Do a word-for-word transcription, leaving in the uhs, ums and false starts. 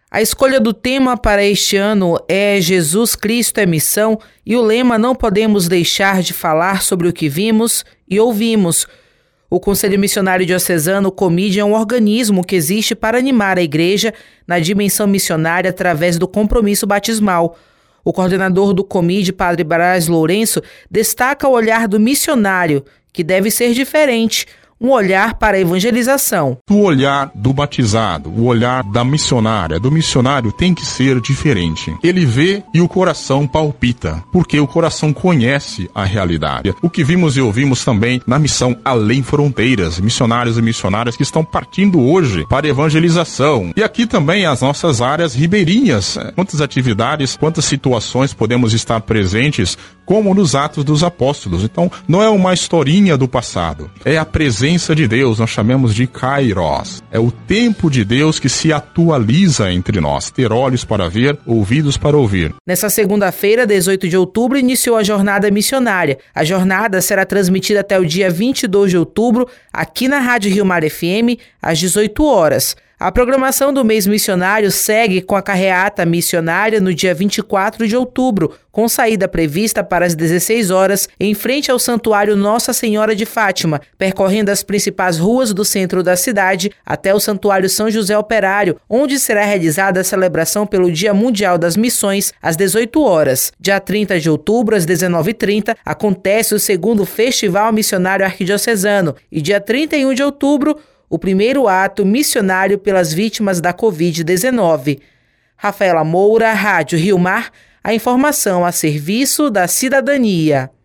A escolha do tema para este ano é Jesus Cristo é Missão e o lema Não Podemos Deixar de Falar sobre o que Vimos e Ouvimos. O Conselho Missionário Diocesano, COMID, é um organismo que existe para animar a Igreja na dimensão missionária através do compromisso batismal. O coordenador do COMID, Padre Braz Lourenço, destaca o olhar do missionário, que deve ser diferente, um olhar para a evangelização. O olhar do batizado, o olhar da missionária, do missionário tem que ser diferente. Ele vê e o coração palpita, porque o coração conhece a realidade. O que vimos e ouvimos também na missão Além Fronteiras, missionários e missionárias que estão partindo hoje para a evangelização. E aqui também as nossas áreas ribeirinhas. Quantas atividades, quantas situações podemos estar presentes, como nos Atos dos Apóstolos. Então, não é uma historinha do passado, é a presença de Deus, nós chamamos de Kairos. É o tempo de Deus que se atualiza entre nós. Ter olhos para ver, ouvidos para ouvir. Nessa segunda-feira, dezoito de outubro, iniciou a Jornada Missionária. A jornada será transmitida até o dia vinte e dois de outubro, aqui na Rádio Rio Mar F M, às dezoito horas. A programação do mês missionário segue com a carreata missionária no dia vinte e quatro de outubro, com saída prevista para as dezesseis horas, em frente ao Santuário Nossa Senhora de Fátima, percorrendo as principais ruas do centro da cidade até o Santuário São José Operário, onde será realizada a celebração pelo Dia Mundial das Missões, às dezoito horas. Dia trinta de outubro, às dezenove e trinta, acontece o segundo Festival Missionário Arquidiocesano e dia trinta e um de outubro, o primeiro ato missionário pelas vítimas da covid dezenove. Rafaela Moura, Rádio Rio Mar, a informação a serviço da cidadania.